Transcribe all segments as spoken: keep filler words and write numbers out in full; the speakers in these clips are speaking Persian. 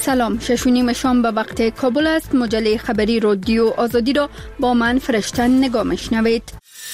سلام، شش و نیم شام به وقت کابل است. مجله خبری رادیو آزادی را با من فرشته نگاه میشنوید.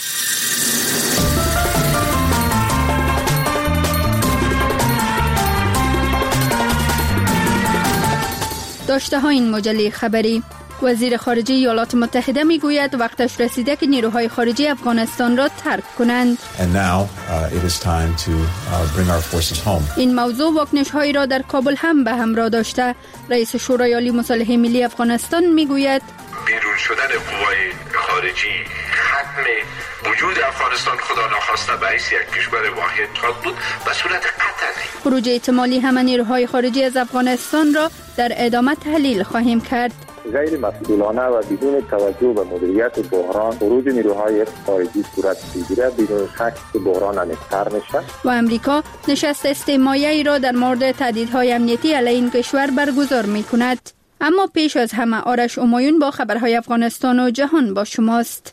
داشته ها این مجله خبری: وزیر خارجه ایالات متحده میگوید وقتش رسیده که نیروهای خارجی افغانستان را ترک کنند. now, uh, to, uh, این موضوع واکنش هایی را در کابل هم به همراه داشته. رئیس شورای عالی مصالحه ملی افغانستان میگوید بیرون شدن قوای خارجی ختم وجود افغانستان خدا ناخواسته به حیث یک کشور واحد خواهد بود به صورت قطعی. خروج احتمالی همه نیروهای خارجی از افغانستان را در ادامه تحلیل خواهیم کرد. غیر مسئولانه و بدون توجه به مدیریت بحران خروج نیروهای خارجی صورت می‌گیرد، بدون شک که بحران عمیق‌تر می‌شود. و امریکا نشست استماعی را در مورد تهدیدهای امنیتی علیه این کشور برگزار می‌کند. اما پیش از همه آرش امایون با خبرهای افغانستان و جهان با شماست.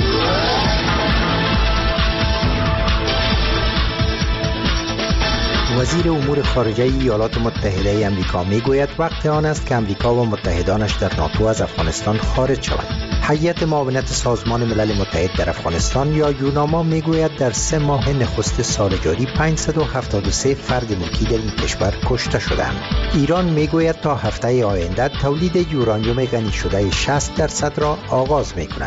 وزیر امور خارجه ایالات متحده آمریکا میگوید وقت آن است که آمریکا و متحدانش در ناتو از افغانستان خارج شوند. هیئت معاونت سازمان ملل متحد در افغانستان یا یوناما میگوید در سه ماه نخست سال جاری پانصد و هفتاد و سه فرد ملکی در این کشور کشته شدند. ایران میگوید تا هفته آینده تولید یورانیوم غنی شده شصت درصد را آغاز میکند.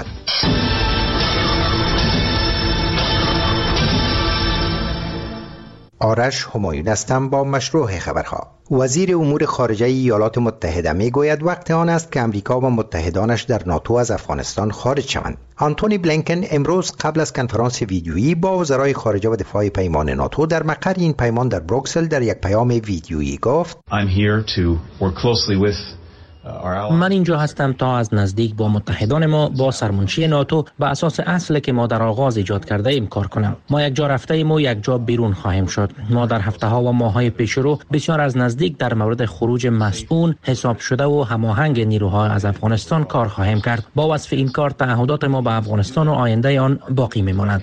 آرش همایون هستم با مشروع خبرها. وزیر امور خارجه ایالات متحده میگوید وقت آن است که امریکا و متحدانش در ناتو از افغانستان خارج شوند. آنتونی بلینکن امروز قبل از کنفرانس ویدیویی با وزرای خارجه و دفاع پیمان ناتو در مقر این پیمان در بروکسل در یک پیام ویدیویی گفت I'm here to work closely with من اینجا هستم تا از نزدیک با متحدان ما با سرمنشی ناتو به اساس اصلی که ما در آغاز ایجاد کرده ایم کار کنم. ما یک جا رفته ایم و یک جا بیرون خواهیم شد. ما در هفته ها و ماه های پیش رو بسیار از نزدیک در مورد خروج مسئول حساب شده و هماهنگ نیروها از افغانستان کار خواهیم کرد. با وصف این کار تعهدات ما به افغانستان و آینده آن باقی میماند.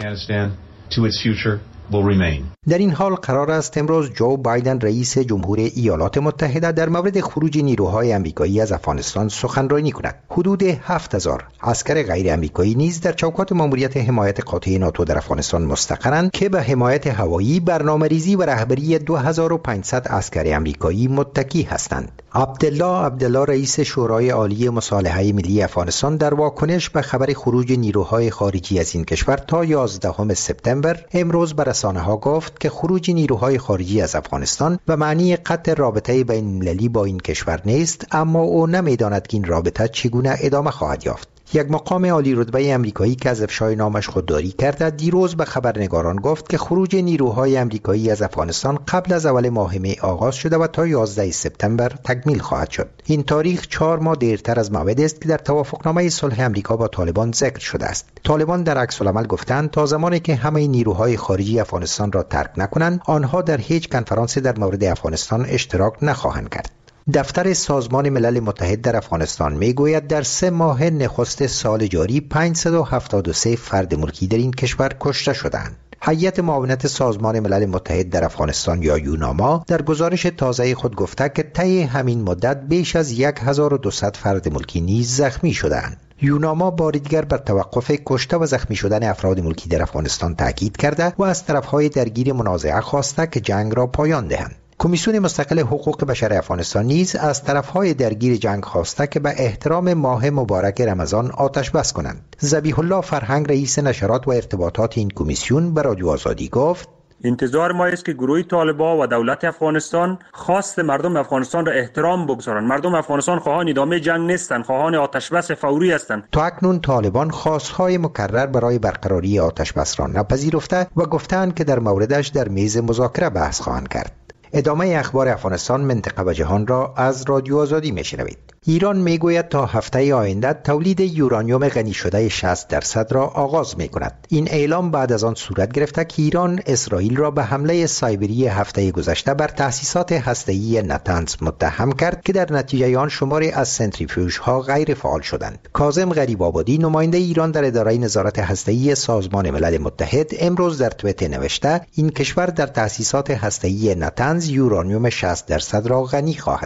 در این حال قرار است امروز جو بایدن رئیس جمهور ایالات متحده در مورد خروج نیروهای آمریکایی از افغانستان سخنرانی کند. حدود هفت هزار عسکر غیر آمریکایی نیز در چوکات ماموریت حمایت قاطع ناتو در افغانستان مستقرند که به حمایت هوایی، برنامه‌ریزی و رهبری دو هزار و پانصد عسکر آمریکایی متکی هستند. عبدالله عبدالله رئیس شورای عالی مصالحه ملی افغانستان در واکنش به خبر خروج نیروهای خارجی از این کشور تا یازدهم سپتامبر امروز به رسانه‌ها گفت که خروج نیروهای خارجی از افغانستان به معنی قطع رابطه بین‌المللی با این کشور نیست، اما او نمی‌داند که این رابطه چگونه ادامه خواهد یافت. یک مقام عالی رتبه آمریکایی که از افشای نامش خودداری کرده دیروز به خبرنگاران گفت که خروج نیروهای آمریکایی از افغانستان قبل از اول ماه می آغاز شده و تا یازدهم سپتامبر تکمیل خواهد شد. این تاریخ چهار ماه دیرتر از موعدی است که در توافقنامه صلح آمریکا با طالبان ذکر شده است. طالبان در عکس العمل گفتند تا زمانی که همه نیروهای خارجی افغانستان را ترک نکنند آنها در هیچ کنفرانسی در مورد افغانستان اشتراک نخواهند کرد. دفتر سازمان ملل متحد در افغانستان میگوید در سه ماه نخست سال جاری پانصد و هفتاد و سه فرد ملکی در این کشور کشته شدند. هیئت معاونت سازمان ملل متحد در افغانستان یا یوناما در گزارش تازه خود گفته که طی همین مدت بیش از هزار و دویست فرد ملکی نیز زخمی شدند. یوناما بار دیگر بر توقف کشته و زخمی شدن افراد ملکی در افغانستان تاکید کرده و از طرفهای درگیر منازعه خواسته که جنگ را پایان دهند. کمیسیون مستقل حقوق بشر افغانستان نیز از طرفهای درگیر جنگ خواسته که به احترام ماه مبارک رمضان آتش بس کنند. ذبیح الله فرهنگ رئیس نشرات و ارتباطات این کمیسیون به رادیو آزادی گفت انتظار ما است که گروه طالبان و دولت افغانستان خواست مردم افغانستان را احترام بگذارند. مردم افغانستان خواهان ادامه جنگ نیستند، خواهان آتش بس فوری هستند. تا اکنون طالبان خواستهای مکرر برای برقراری آتش بس را نپذیرفته و گفتند که در موردش در میز مذاکره بحث خواهند کرد. ادامه اخبار افغانستان، منطقه و جهان را از رادیو آزادی میشنوید. ایران میگوید تا هفته آینده تولید یورانیوم غنی شده شصت درصد را آغاز میکند. این اعلام بعد از آن صورت گرفته که ایران اسرائیل را به حمله سایبری هفته گذشته بر تأسیسات هسته‌ای نتنز متهم کرد که در نتیجه آن شماری از سنتریفیوژها غیر فعال شدند. کاظم غریب‌آبادی نماینده ایران در اداره نظارت هسته‌ای سازمان ملل متحد امروز در توییتر نوشته این کشور در تأسیسات هسته‌ای نتنز یورانیوم شصت درصد را غنی خواهد کرد.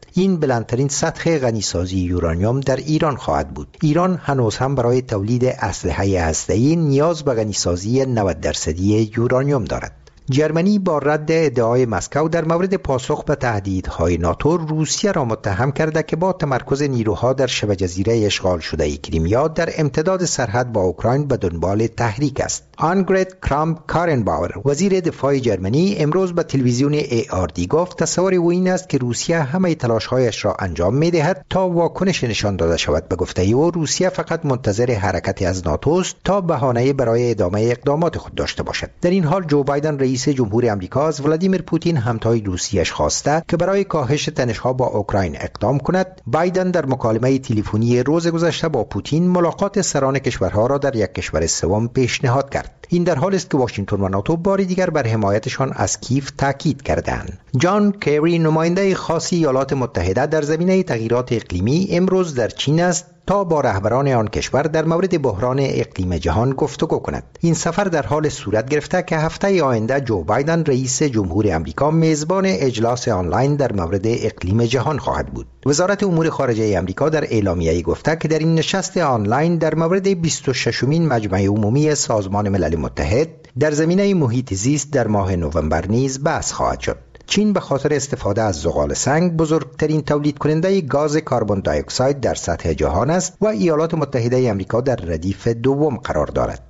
این بلندترین سطح غنیسازی یورانیوم در ایران خواهد بود. ایران هنوز هم برای تولید اسلحه هسته‌ای نیاز به غنیسازی نود درصدی یورانیوم دارد. جرمنی با رد ادعای مسکو در مورد پاسخ به تهدیدهای ناتو روسیه را متهم کرده که با تمرکز نیروها در شبه جزیره اشغال شده کریمیا در امتداد سرحد با اوکراین به دنبال تحریک است. آنگرت کرام کارنباور وزیر دفاع جرمنی امروز به تلویزیون ای آر دی گفت تصور او این است که روسیه همه تلاش‌هایش را انجام می‌دهد تا واکنش نشان داده شود. به گفته او روسیه فقط منتظر حرکتی از ناتو است تا بهانه برای ادامه اقدامات خود داشته باشد. در این حال جو بایدن رئیس جمهور آمریکا از ولادیمیر پوتین همتای دوستیش خواسته که برای کاهش تنش‌ها با اوکراین اقدام کند. بایدن در مکالمه تلفنی روز گذشته با پوتین ملاقات سران کشورها را در یک کشور سوم پیشنهاد کرد. این در حالی است که واشنگتن و ناتو بار دیگر بر حمایتشان از کیف تاکید کردند. جان کری نماینده خاص ایالات متحده در زمینه تغییرات اقلیمی امروز در چین است تا با رهبران آن کشور در مورد بحران اقلیم جهان گفتگو کند. این سفر در حال صورت گرفته که هفته آینده جو بایدن رئیس جمهور آمریکا میزبان اجلاس آنلاین در مورد اقلیم جهان خواهد بود. وزارت امور خارجه آمریکا در اعلامیه‌ای گفته که در این نشست آنلاین در مورد بیست و ششمین مجمع عمومی سازمان ملل متحد در زمینه محیط زیست در ماه نوامبر نیز بحث خواهد شد. چین به خاطر استفاده از زغال سنگ بزرگترین تولید کننده گاز کربن دی اکساید در سطح جهان است و ایالات متحده آمریکا در ردیف دوم قرار دارد.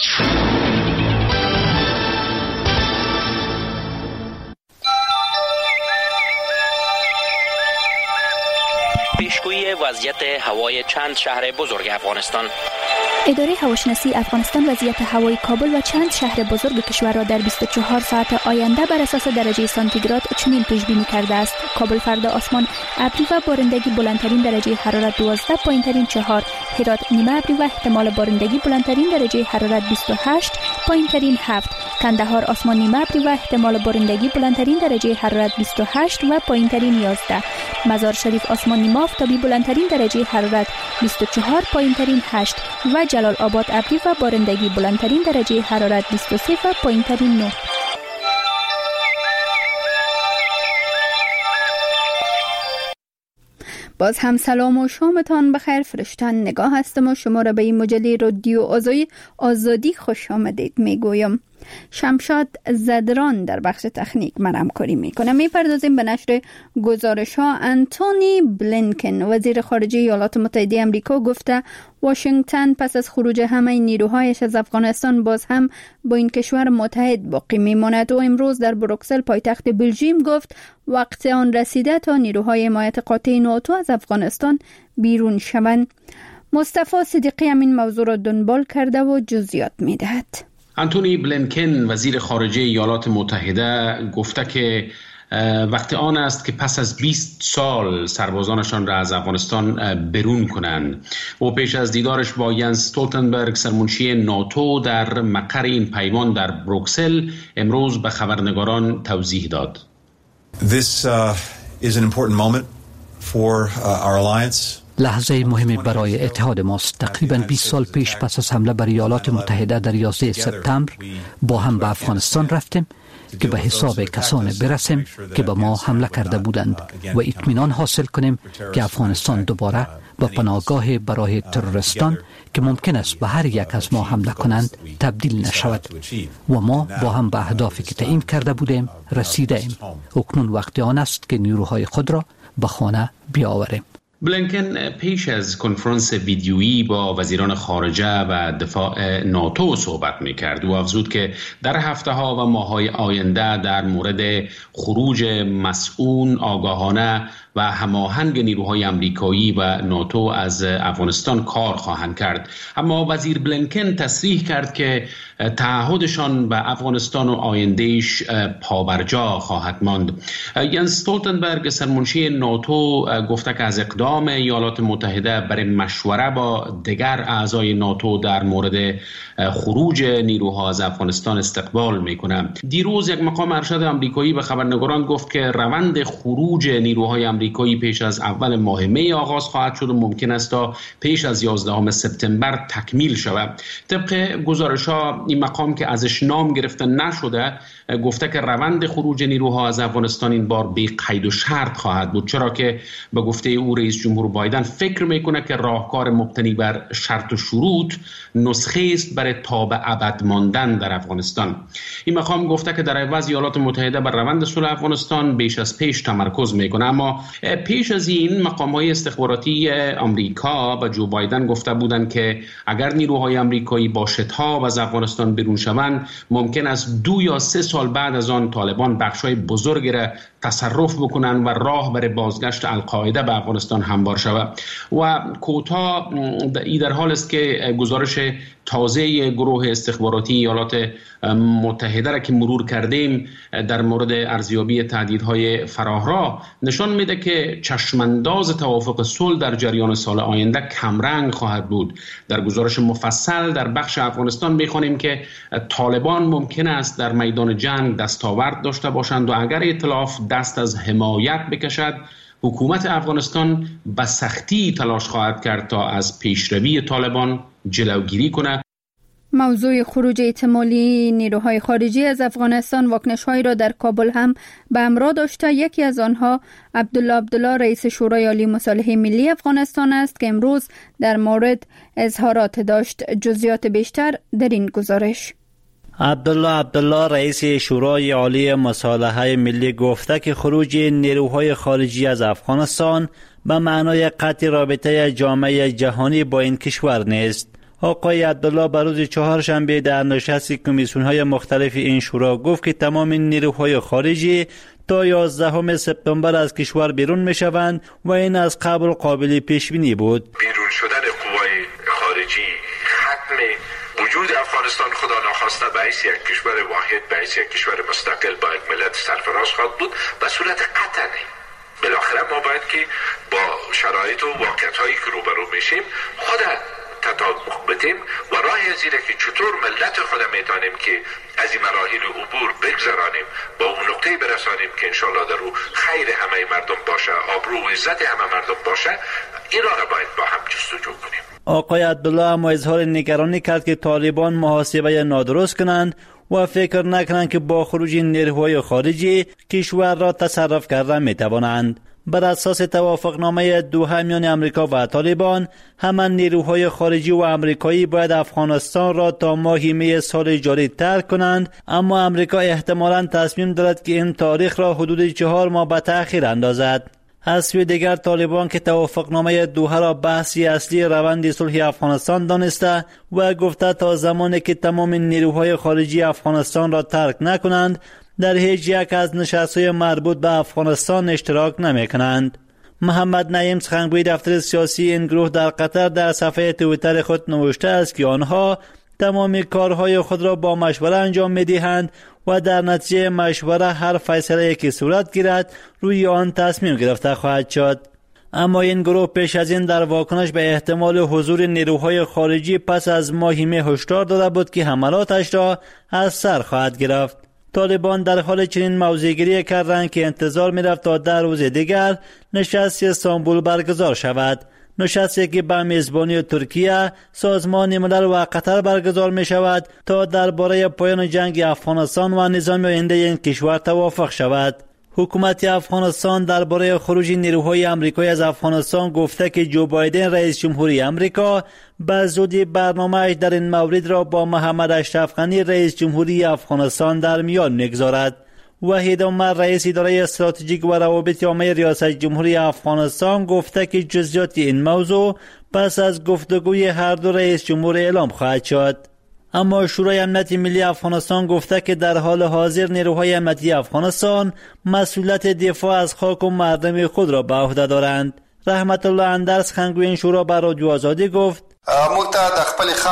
پیشگویی وضعیت هوای چند شهر بزرگ افغانستان. اداره هواشناسی افغانستان وضعیت هوای کابل و چند شهر بزرگ کشور را در بیست و چهار ساعت آینده بر اساس درجه سانتیگراد چنین پیش بینی کرده است: کابل فردا آسمان ابری و بارندگی، بلندترین درجه حرارت دوازده، پایینترین چهار. هرات نیمه ابری و احتمال بارندگی، بلندترین درجه حرارت بیست و هشت، پایینترین هفت. کندهار آسمان نیمه ابری و احتمال بارندگی، بلندترین درجه حرارت بیست و هشت و پایینترین یازده. مزار شریف آسمان نیمه آفتابی، بلندترین درجه حرارت بیست و چهار، پایینترین هشت و جلال آباد ابری و بارندگی، بلندترین درجه حرارت بیست و سه و پایینترین نه. باز هم سلام و شامتان بخیر. فرشتن نگاه هستم و شما را به این مجله رادیو آزادی آزادی خوش آمدید میگویم. شمشاد زدران در بخش تکنیک من همکاری میکنه. میپردازیم به نشر گزارش ها. انتونی بلینکن وزیر خارجه ایالات متحده آمریکا گفته واشنگتن پس از خروج همه نیروهایش از افغانستان باز هم با این کشور متحد باقی میماند و امروز در بروکسل پایتخت بلژیم گفت وقت آن رسیده تا نیروهای حمایت قاطع ناتو از افغانستان بیرون شوند. مصطفی صدیقی همین موضوع را دنبال کرده و جزئیات میدهد. انتونی بلینکن وزیر خارجه ایالات متحده گفته که وقت آن است که پس از بیست سال سربازانشان را از افغانستان برون کنند. و پیش از دیدارش با ینس استولتنبرگ سرمنشی ناتو در مقر این پیمان در بروکسل امروز به خبرنگاران توضیح داد. This uh, is an important moment for uh, our alliance. لحظه مهمی برای اتحاد ماست. تقریباً بیست سال پیش پس از حمله بر ایالات متحده در یازده سپتامبر با هم به افغانستان رفتیم که به حساب کسانی برسیم که به ما حمله کرده بودند و اطمینان حاصل کنیم که افغانستان دوباره به پناهگاه برای تروریستان که ممکن است به هر یک از ما حمله کنند تبدیل نشود. و ما با هم به اهدافی که تعیین کرده بودیم رسیده ایم. اکنون وقت آن است که نیروهای خود را به خانه بیاوریم. بلینکن پیش از کنفرانس ویدیویی با وزیران خارجه و دفاع ناتو صحبت می‌کرد و افزود که در هفته‌ها و ماه‌های آینده در مورد خروج مسئول، آگاهانه و هماهنگ نیروهای آمریکایی و ناتو از افغانستان کار خواهند کرد. اما وزیر بلینکن تصریح کرد که تعهدشان به افغانستان و آیندهش پابرجا خواهد ماند. ینس استولتنبرگ سرمنشی ناتو گفته که از اقدام اقدام ایالات متحده برای مشوره با دیگر اعضای ناتو در مورد خروج نیروها از افغانستان استقبال میکنه. دیروز یک مقام ارشد آمریکایی به خبرنگاران گفت که روند خروج نیروهای آمریکایی پیش از اول ماه می آغاز خواهد شد و ممکن است تا پیش از یازدهم سپتامبر تکمیل شود. طبق گزارش‌ها این مقام که ازش نام گرفته نشده گفته که روند خروج نیروها از افغانستان این بار بی قید و شرط خواهد بود، چرا که به گفته او رئیس جمهور بایدن فکر میکنه که راهکار مبتنی بر شرط و شروط نسخه است برای تا به ابد ماندن در افغانستان. این مقام گفته که در عوض ایالات متحده بر روند صلح افغانستان بیش از پیش تمرکز میکنه. اما پیش از این مقام‌های استخباراتی آمریکا به جو بایدن گفته بودند که اگر نیروهای آمریکایی با شتاب از افغانستان بیرون شوند ممکن است دو یا سه سال بعد از آن طالبان بخشای بزرگی را تصرف بکنند و راه برای بازگشت القاعده به افغانستان هموار شود. و کوتاه این در حال است که گزارش تازه گروه استخباراتی ایالات متحده را که مرور کردیم در مورد ارزیابی تهدیدهای فراهراه نشان میده که چشمانداز توافق صلح در جریان سال آینده کمرنگ خواهد بود. در گزارش مفصل در بخش افغانستان میخوانیم که طالبان ممکن است در میدان جنگ دستاورد داشته باشند و اگر ائتلاف دست از حمایت بکشد حکومت افغانستان به سختی تلاش خواهد کرد تا از پیشروی طالبان جلوگیری کند. موضوع خروج احتمالی نیروهای خارجی از افغانستان واکنش‌هایی را در کابل هم به همراه داشته. یکی از آنها عبدالله عبدالله رئیس شورای عالی مصالحه ملی افغانستان است که امروز در مورد اظهارات داشت. جزئیات بیشتر در این گزارش. عبدالله عبدالله رئیس شورای عالی مصالحه ملی گفته که خروج نیروهای خارجی از افغانستان به معنای قطع رابطه جامعه جهانی با این کشور نیست. آقای عبدالله بر روز چهارشنبه در نشست کمیسیون‌های مختلف این شورا گفت که تمام نیروهای خارجی تا یازدهم سپتامبر از کشور بیرون می‌شوند و این از قبل قابل پیش بینی بود. بیرون شدن قوای خارجی ختم وجود افغانستان خدا ناخواسته به حیث یک کشور واحد به حیث یک کشور مستقل با یک ملت سرفراز خواهد بود به صورت قطعی. بالاخره ما باید که با شرایط و واقعیت‌هایی که روبرو میشیم خود تطابق بدیم و راهی از اینه که چطور ملت خود میتونیم که از این مراحل عبور بگذرانیم با اون نقطه‌ای برسانیم که انشالله در رو خیر همه مردم باشه، آبرو و عزت همه مردم باشه. این را باید با هم جستجو کنیم. آقای عبدالله اما اظهار نگرانی کرد که طالبان محاسبه نادرست کنند و فکر نکنند که با خروج نیروهای خارجی کشور را تصرف کرده میتوانند. بر اساس توافقنامه دوحه میان امریکا و طالبان، همان نیروهای خارجی و امریکایی باید افغانستان را تا ماه می سال جاری ترک کنند، اما امریکا احتمالاً تصمیم دارد که این تاریخ را حدود چهار ماه به تأخیر اندازد. از سوی دیگر طالبان که توافقنامه دوحه را بحثی اصلی روند صلح افغانستان دانسته و گفته تا زمانی که تمام نیروهای خارجی افغانستان را ترک نکنند در هیچ یک از نشست‌های مربوط به افغانستان اشتراک نمی‌کنند. محمد نعیم سخنگوی دفتر سیاسی این گروه در قطر در صفحه توییتر خود نوشته است که آنها تمام کارهای خود را با مشوره انجام می‌دهند و در نتیجه مشوره هر فیصله‌ای که صورت گیرد روی آن تصمیم گرفته خواهد شد. اما این گروه پیش از این در واکنش به احتمال حضور نیروهای خارجی پس از ماه می هشدار داده بود که حملاتش را از سر خواهد گرفت. طالبان در حال چنین موضع‌گیری کردند که انتظار می‌رفت تا در روز دیگر نشست استانبول برگزار شود. نشستی که به میزبانی ترکیه، سازمان ملل و قطر برگزار می شود تا درباره پایان جنگ افغانستان و نظام آینده این کشور توافق شود. حکومت افغانستان درباره خروج نیروهای آمریکایی از افغانستان گفته که جو بایدن رئیس جمهوری آمریکا به زودی برنامه‌اش در این مورد را با محمد اشرف غنی رئیس جمهوری افغانستان در میان می‌گذارد. وحید عمر رئیس اداره استراتژیک و روابط عامه ریاست جمهوری افغانستان گفته که جزئیات این موضوع پس از گفتگوی هر دو رئیس جمهور اعلام خواهد شد. اما شورای امنیت ملی افغانستان گفته که در حال حاضر نیروهای امنیتی افغانستان مسئولیت دفاع از خاک و مردم خود را به عهده دارند. رحمت الله اندرس سخنگوی این شورا به رادیو آزادی گفت: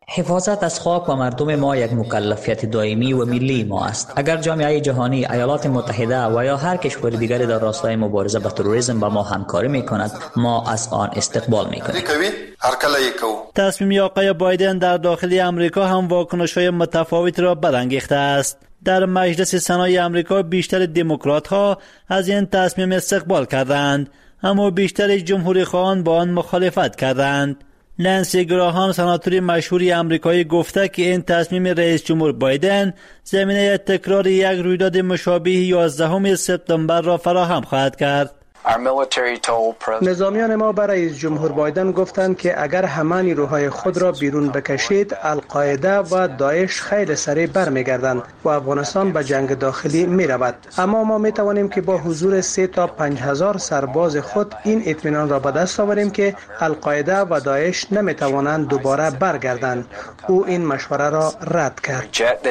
حفاظت از خاک و مردم ما یک مکلفیت دائمی و ملی ما است. اگر جامعه جهانی، ایالات متحده و یا هر کشور دیگری در راستای مبارزه با تروریسم با ما همکاری میکند، ما از آن استقبال میکنیم. تصمیم آقای بایدن در داخل امریکا هم واکنش‌های متفاوت را برانگیخته است. در مجلس سنای امریکا بیشتر دموکرات‌ها از این تصمیم استقبال کردند، اما بیشتر جمهوری‌خواهان با آن مخالفت کردند. نانسی گراهام، سناتور مشهور امریکایی، گفته که این تصمیم رئیس جمهور بایدن زمینه تکرار یک رویداد مشابه یازدهم سپتامبر را فراهم خواهد کرد. نظامیان ما برای رئیس جمهور بایدن گفتند که اگر همه نیروهای خود را بیرون بکشید، القاعده و داعش خیلی سریع برمیگردند و افغانستان به جنگ داخلی می رود. اما ما می توانیم که با حضور سه تا پنج هزار سرباز خود این اطمینان را به دست آوریم که القاعده و داعش نمی توانند دوباره برگردند. او این مشوره را رد کرد.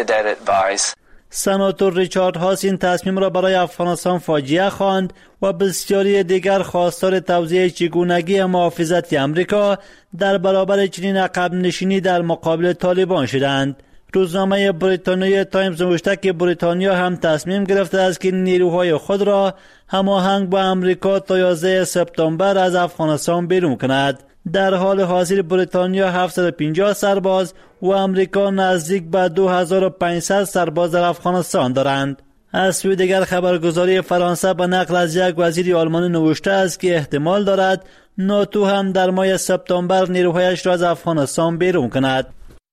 سناتور ریچارد هاس این تصمیم را برای افغانستان فاجعه خواند و بسیاری دیگر خواستار توزیع چگونگی محافظت امریکا در برابر چنین عقب نشینی در مقابل طالبان شدند. روزنامه بریتانیای تایمز نوشته که بریتانیا هم تصمیم گرفته است که نیروهای خود را هماهنگ با امریکا تا یازده سپتامبر از افغانستان بیرون کند. در حال حاضر بریتانیا هفتصد و پنجاه سرباز و امریکا نزدیک به دو هزار و پانصد سرباز در افغانستان دارند. از سوی دیگر خبرگزاری فرانسه به نقل از یک وزیر آلمانی نوشته است که احتمال دارد ناتو هم در ماه سپتامبر نیروهایش را از افغانستان بیرون کند.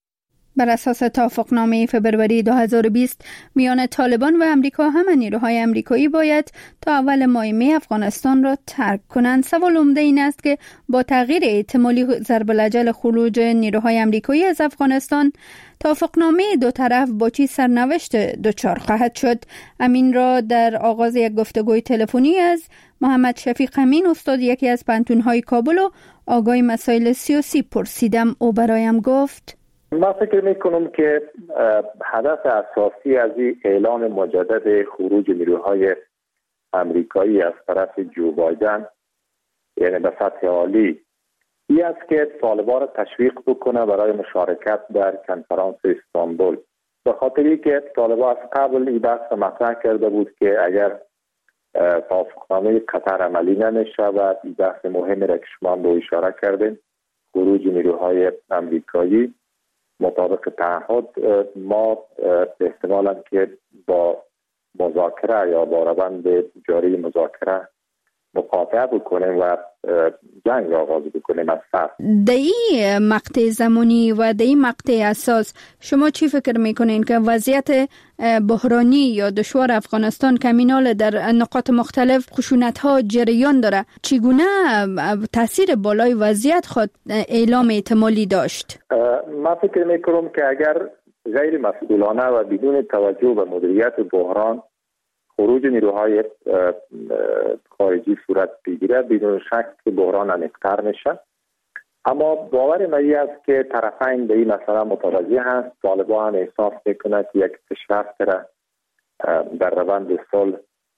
بر اساس توافقنامه فبروری دو هزار و بیست میان طالبان و امریکا، همه نیروهای امریکایی باید تا اول ماه می افغانستان را ترک کنند. سوال عمده این است که با تغییر احتمالی ضرب الاجل خروج نیروهای امریکایی از افغانستان، توافقنامه دو طرف با چی سرنوشت دچار خواهد شد؟ امین را در آغاز یک گفتگوی تلفنی از محمد شفیق امین، استاد یکی از پانتون‌های کابل و آگاه مسائل سیاسی پرسیدم. او برایم گفت: من فکر میکنم که هدف اساسی از این اعلان مجدد خروج نیروهای امریکایی از طرف جو بایدن، یعنی به سطح عالی، این است که طالبان را تشویق بکنه برای مشارکت در کنفرانس استانبول. به خاطری که طالبان از قبل این بحث مطرح کرده بود که اگر توافقنامه قطر عملی نمیشه و این بحث مهمی را که شما به اشاره کردین، خروج نیروهای امریکایی مطابق تعهد، ما احتمالاً که با مذاکره یا با روند جاری مذاکره مقاطعه بکنیم و جنگ را آغاز بکنیم از سر. در این مقطع زمانی و در این مقطع اساس شما چی فکر میکنین که وضعیت بحرانی یا دشوار افغانستان که مینال در نقاط مختلف خشونت ها جریان داره، چگونه تاثیر بالای وضعیت خود اعلام احتمالی داشت؟ من فکر میکنم که اگر غیر مسئولانه و بدون توجه به مدیریت بحران خروج نیروهای خارجی صورت بگیره، بدون شک که بحران عمیق‌تر میشه. اما باور من است که طرفین به این مسئله متوجه هست. طالبان هم احساس میکنه که یک پیشرفت را در روند صلح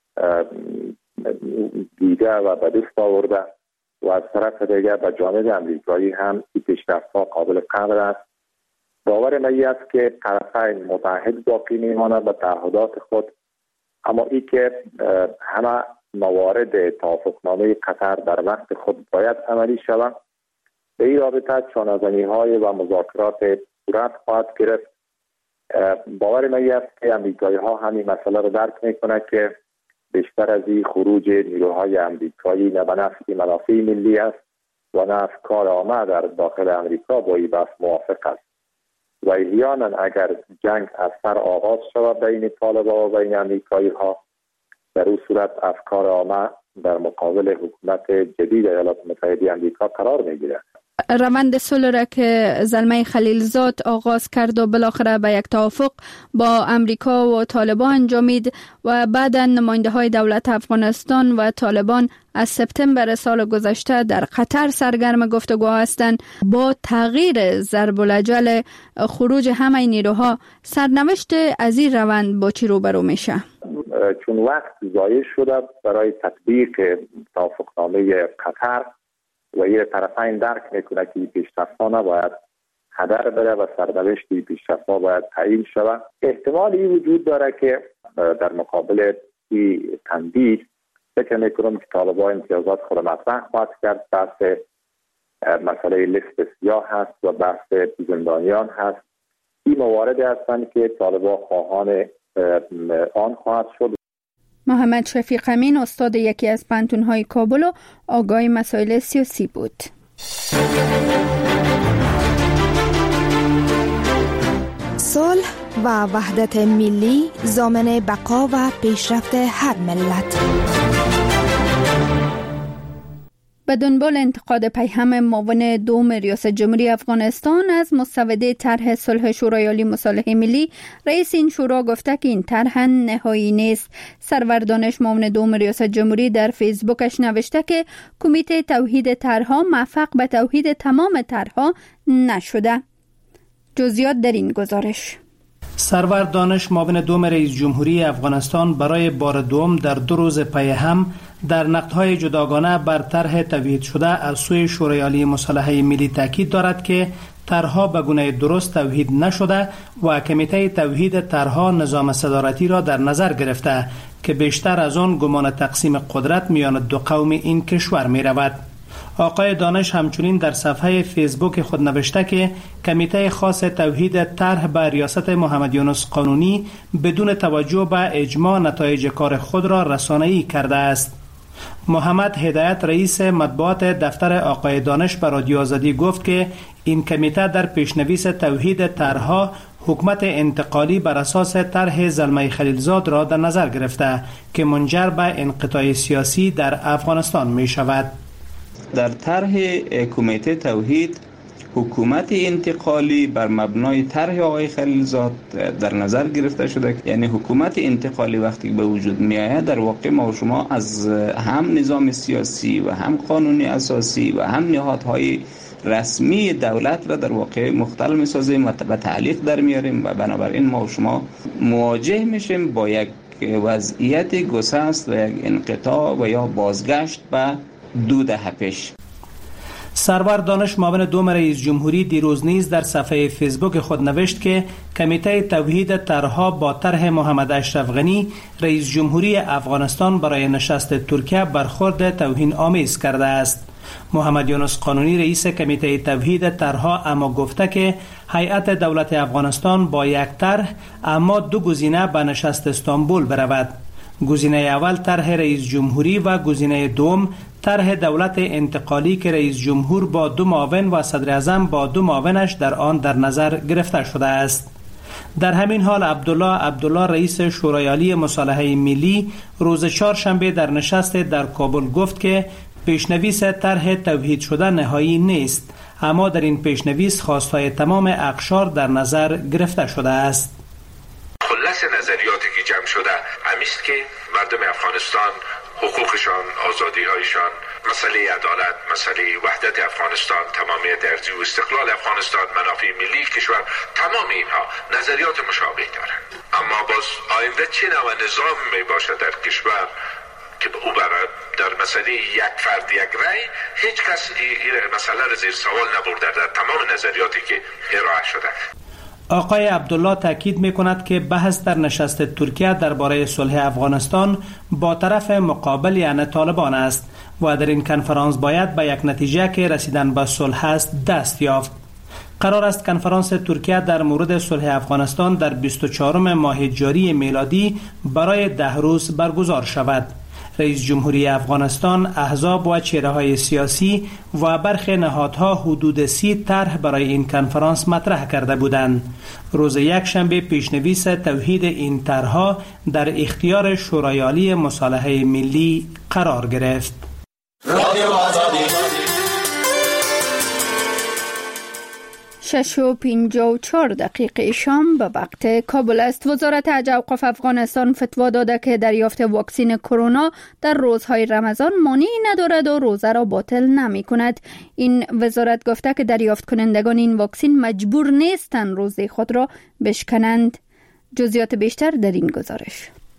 دیده و به دست آورده و از طرف دیگر به جانب امریکایی هم این پیشرفت‌ها قابل قدر است. باور من است که طرفین متحد باقی میماند به تعهدات خود، اما ای که همه موارد توافقنامه قطر در وقت خود باید عملی شود. به این رابطه چانه‌زنی‌های و مذاکرات صورت خواهد گرفت. باور من است که امریکایی‌ها همین مسئله را درک میکنند که بیشتر از این خروج نیروهای امریکایی نه به نفع منافع ملی است و نه افکار عامه در داخل امریکا با این بحث موافق است. و احیانا اگر جنگ از سر آغاز شود بین طالبان و بین امریکایی‌ها، در اون صورت افکار عامه در مقابل حکومت جدید ایالات متحده امریکا قرار میگیرد. روند صلح را که زلمه خلیلزاد آغاز کرد و بالاخره به یک توافق با امریکا و طالبان انجامید و بعدا نماینده های دولت افغانستان و طالبان از سپتامبر سال گذشته در قطر سرگرم گفتگو هستند. با تغییر ضرب الاجل خروج همه نیروها، سرنوشت از این روند با چی روبرو میشه؟ چون وقت ضایع شده برای تطبیق توافقنامه قطر و یه طرفین درک میکنه که پیشرفت‌ها نباید هدر بره و سرنوشتی پیشرفت باید تعیین شود. احتمالی وجود داره که در مقابل این تنبیه فکر میکنم که طالبان امتیازات خود مطرح خواهد کرد. بحث مسئله لیست سیاه هست و بحث زندانیان هست. این مواردی هستند که طالبان خواهان آن خواهد شد. محمد شفیق امین استاد یکی از پانتون‌های کابل و آگاه مسائل سیاسی بود. صلح و وحدت ملی ضامن بقا و پیشرفت هر ملت. به دنبال انتقاد پیهم معاون دوم ریاست جمهوری افغانستان از مسوده طرح صلح شورای عالی مصالحه ملی، رئیس این شورا گفته که این طرح نهایی نیست. سرور دانش معاون دوم ریاست جمهوری در فیسبوکش نوشته که کمیته توحید طرحها موفق به توحید تمام طرحها نشده. جزئیات در این گزارش. سرور دانش معاون دوم رئیس جمهوری افغانستان برای بار دوم در دو روز پی هم در نقدهای جداگانه بر طرح توحید شده از سوی شورای عالی مصالحه ملی تاکید دارد که طرحها به گونه درست توحید نشده و کمیته توحید طرحها نظام صدارتی را در نظر گرفته که بیشتر از آن گمان تقسیم قدرت میان دو قوم این کشور می رود. آقای دانش همچنین در صفحه فیسبوک خود نوشته که کمیته خاص توحید طرح به ریاست محمد یونس قانونی بدون توجه به اجماع نتایج کار خود را رسانه‌ای کرده است. محمد هدایت رئیس مطبوعات دفتر آقای دانش به رادیو آزادی گفت که این کمیته در پیشنویس توحید طرحها حکومت انتقالی بر اساس طرح زلمه خلیلزاد را در نظر گرفته که منجر به انقطاع سیاسی در افغانستان می شود. در طرح کمیته توحید حکومت انتقالی بر مبنای طرح آقای خلیلزاد در نظر گرفته شده. یعنی حکومت انتقالی وقتی به وجود می آید در واقع ما و شما از هم نظام سیاسی و هم قانونی اساسی و هم نهادهای رسمی دولت را در واقع مختل می سازیم و به تعلیق در میاریم و بنابراین ما و شما مواجه میشیم با یک وضعیت گسست و یک انقطاع و یا بازگشت به دو دهه پیش. سرور دانش معاون دوم رئیس جمهوری دیروز نیز در صفحه فیسبوک خود نوشت که کمیته توحید طرحها با طرح محمد اشرف غنی رئیس جمهوری افغانستان برای نشست ترکیه برخورد توهین آمیز کرده است. محمد یونس قانونی رئیس کمیته توحید طرحها اما گفته که هیئت دولت افغانستان با یک طرح اما دو گزینه به نشست استانبول برود. گزینه اول طرح رئیس جمهوری و گزینه دوم طرح دولت انتقالی که رئیس جمهور با دو معاون و صدر اعظم با دو معاونش در آن در نظر گرفته شده است. در همین حال عبدالله عبدالله رئیس شورای عالی مصالحه ملی روز چهارشنبه در نشست در کابل گفت که پیشنویس طرح توحید شده نهایی نیست، اما در این پیشنویس خواستهای تمام اقشار در نظر گرفته شده است. خلاص نظریاتی که جمع شده همیست که مردم افغانستان حقوقشان، آزادی‌هایشان، مسئله عدالت، مسئله وحدت افغانستان، تمامیت ارضی و استقلال افغانستان، منافع ملی کشور، تمام اینها نظریات مشابه دارند. اما باز آینده چه نوع نظام می باشد در کشور که او برای در مسئله یک فرد یک رأی هیچ کس این مسئله را زیر سوال نبرده در تمام نظریاتی که ارائه شده. آقای عبدالله تاکید می‌کند که بحث در نشست ترکیه درباره صلح افغانستان با طرف مقابل یعنی طالبان است و در این کنفرانس باید به یک نتیجه که رسیدن به صلح است دست یافت. قرار است کنفرانس ترکیه در مورد صلح افغانستان در بیست و چهارم ماه جاری میلادی برای ده روز برگزار شود. رئیس جمهوری افغانستان، احزاب و چهره‌های سیاسی و برخی نهادها حدود سی طرح برای این کنفرانس مطرح کرده بودند. روز یکشنبه پیشنویس توحید این طرحها در اختیار شورای عالی مصالحه ملی قرار گرفت. شش و پنجاه و چهار دقیقه شام به وقت کابل است. وزارت حج و اوقاف افغانستان فتوا داده که دریافت واکسن کرونا در روزهای رمضان مانعی ندارد و روزه را باطل نمی کند. این وزارت گفته که دریافت کنندگان این واکسن مجبور نیستند روزه خود را بشکنند. جزئیات بیشتر در این گزارش.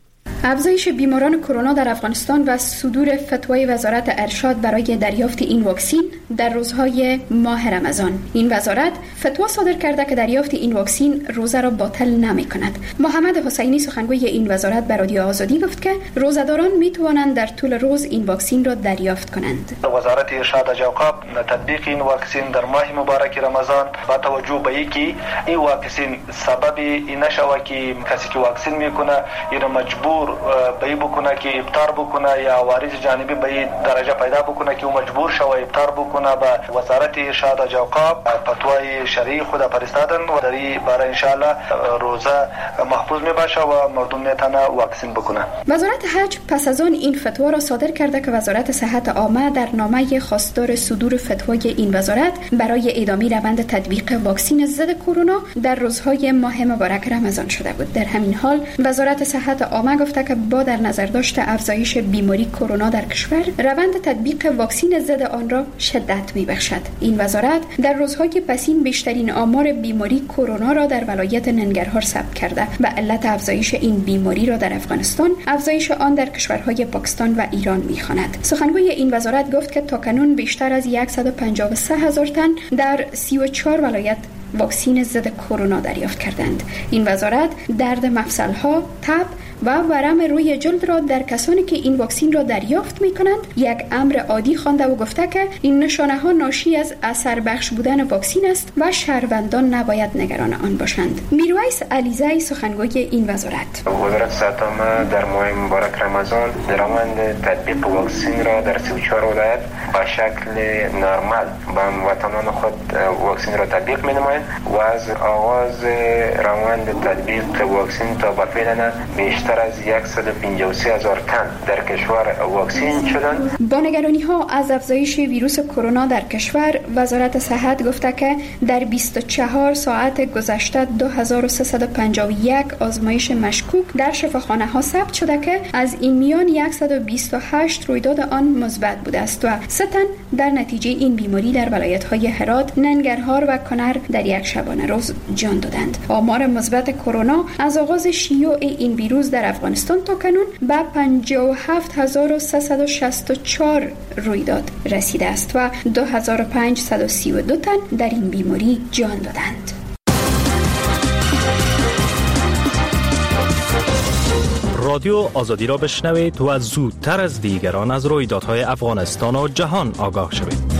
افزایش بیماران کرونا در افغانستان و صدور فتوای وزارت ارشاد برای دریافت این واکسین در روزهای ماه رمضان. این وزارت فتوا صادر کرده که دریافت این واکسین روزه را باطل نمی کند. محمد حسینی سخنگوی این وزارت به رادیو آزادی گفت که روزداران می توانند در طول روز این واکسین را دریافت کنند. وزارت ارشاد و اوقاف تطبیق این واکسین در ماه مبارک رمضان با توجه به اینکه این واکسین سبب این نشود که کسی که واکسین میکنه این مجبور به این بکنه که افطار بکنه یا عوارض جانبی به این درجه پیدا بکنه که او مجبور شوه افطار بکنه. به وزارت ارشاد و اوقاف فتوای شرعی خود فرستادن و در این باره ان شاء الله روزه محفوظ می باشه و مردم میتونه واکسین بکنه. وزارت حج پس از آن این فتوا را صادر کرده که وزارت صحت عامه در نامه خواستار صدور فتوای این وزارت برای ادامه روند تطبیق واکسین ضد کرونا در روزهای ماه مبارک رمضان شده بود. در همین حال وزارت صحت عامه گفته که با در نظر داشت افزایش بیماری کرونا در کشور، روند تطبیق واکسین ضد آن را شدت می‌بخشد. این وزارت در روزهای پسین بیشترین آمار بیماری کرونا را در ولایت ننگرهار ثبت کرده و علت افزایش این بیماری را در افغانستان افزایش آن در کشورهای پاکستان و ایران می‌خواند. سخنگوی این وزارت گفت که تاکنون بیشتر از صد و پنجاه و سه هزار تن در سی و چهار ولایت واکسین ضد کرونا دریافت کردند. این وزارت درد مفصل‌ها، تب و ورم روی جلد را در کسانی که این واکسین را دریافت می‌کنند یک امر عادی خوانده و گفته که این نشانه‌ها ناشی از اثر بخش بودن واکسین است و شهروندان نباید نگران آن باشند. میرویس علیزی سخنگوی این وزارت: وزارت صحت عامه در ماه مبارک رمضان روند تطبیق واکسین را در سی و چهار ولایت با شکل نرمال به وطنان خود واکسین را تطبیق می‌نمایند و از آغاز روند تطبیق واکسین تا به فعلا بیشتر از صد و پنجاه و سه هزار تن در کشور واکسین شدند. با نگرانی‌ها از افزایش ویروس کرونا در کشور، وزارت صحت گفته که در بیست و چهار ساعت گذشته دو هزار و سیصد و پنجاه و یک آزمایش مشکوک در شفاخانه‌ها ثبت شده که از این میان صد و بیست و هشت رویداد آن مثبت بوده است و سه تن در نتیجه این بیماری در ولایت‌های هرات، ننگرهار و کنر در یک شبانه روز جان دادند. آمار مثبت کرونا از آغاز شیوع این ویروس در افغانستان تا کنون به پنجاه و هفت هزار و سیصد و شصت و چهار رویداد رسیده است و دو هزار و پانصد و سی و دو تن در این بیماری جان دادند. رادیو آزادی را بشنوید و زودتر از دیگران از رویدادهای افغانستان و جهان آگاه شوید.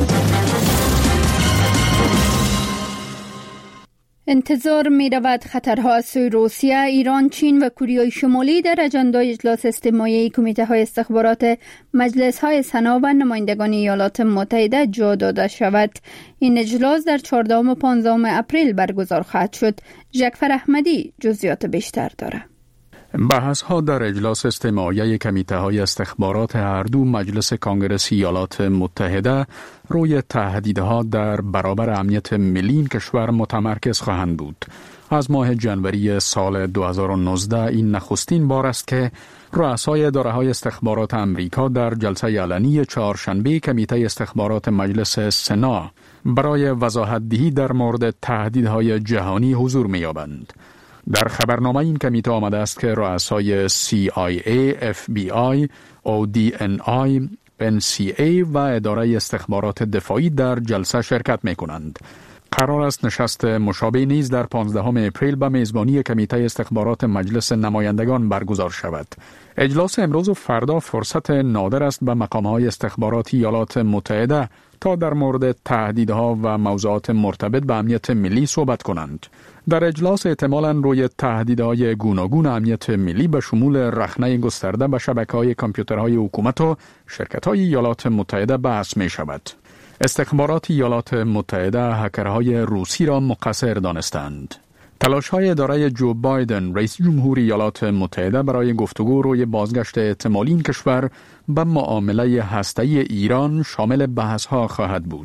انتظار می رود خطرها از سوی روسیه، ایران، چین و کره شمالی در اجندای اجلاس استماعی کمیته های استخبارات مجلس های سنا و نمایندگان ایالات متحده جا داده شود. این اجلاس در چهاردهم و پانزدهم اپریل برگزار خواهد شد. جعفر احمدی جزئیات بیشتر دارد. بحث ها در اجلاس استماعی کمیته های استخبارات هر دو مجلس کانگرس ایالات متحده روی تهدیدها در برابر امنیت ملی کشور متمرکز خواهند بود. از ماه جنوری سال دو هزار و نوزده این نخستین بار است که رؤسای اداره‌های استخبارات امریکا در جلسه علنی چهارشنبه کمیته استخبارات مجلس سنا برای وضاحت دهی در مورد تهدیدهای جهانی حضور می‌یابند. در خبرنامه این کمیته آمده است که رؤسای سی آی ای، اف بی آی، او دی ان آی، ان سی ای و اداره استخبارات دفاعی در جلسه شرکت می کنند. قرار است نشست مشابه نیز در پانزدهم اپریل به میزبانی کمیته استخبارات مجلس نمایندگان برگزار شود. اجلاس امروز و فردا فرصت نادر است به مقام‌های استخبارات ایالات متحده تا در مورد تهدیدها و موضوعات مرتبط به امنیت ملی صحبت کنند. در اجلاس احتمالاً روی تهدیدهای گوناگون امنیت ملی به شمول رخنه گسترده به شبکه‌های کامپیوترهای حکومت و شرکت‌های ایالات متحده بحث می شود. استخبارات ایالات متحده هکرهای روسی را مقصر دانستند. تلاش‌های اداره جو بایدن رئیس جمهور ایالات متحده برای گفتگو روی بازگشت احتمالی این کشور به معامله هسته‌ای ایران شامل بحث‌ها خواهد بود.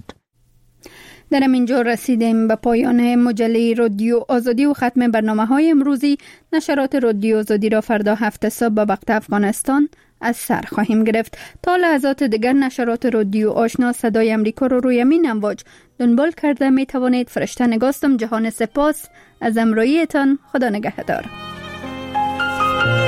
در همینجا رسیدیم به پایان مجله رادیو آزادی و ختم برنامه‌های امروزی. نشرات رادیو آزادی را فردا هفت صبح به وقت افغانستان از سر خواهیم گرفت. تا لحظات دیگر نشرات رادیو آشنا صدای امریکا را روی همین امواج دنبال کرده می توانید. فرشته نگاستم. جهان سپاس از همراهیتان. خدا نگهدار.